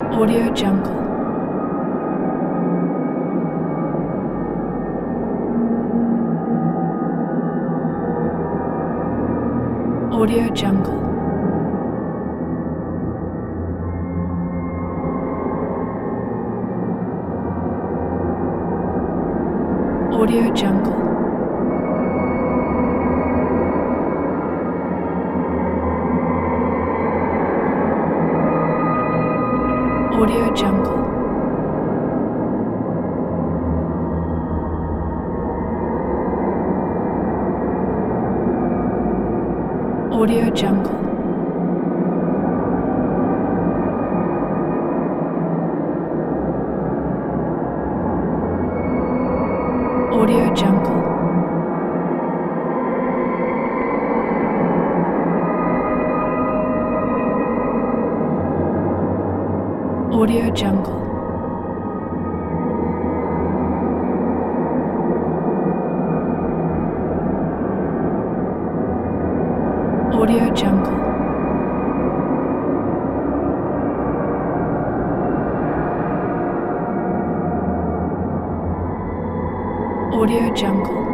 Audio Jungle. Audio Jungle. Audio Jungle. Audio Jungle. Audio Jungle. Audio Jungle. Audio Jungle. Audio Jungle. Audio Jungle.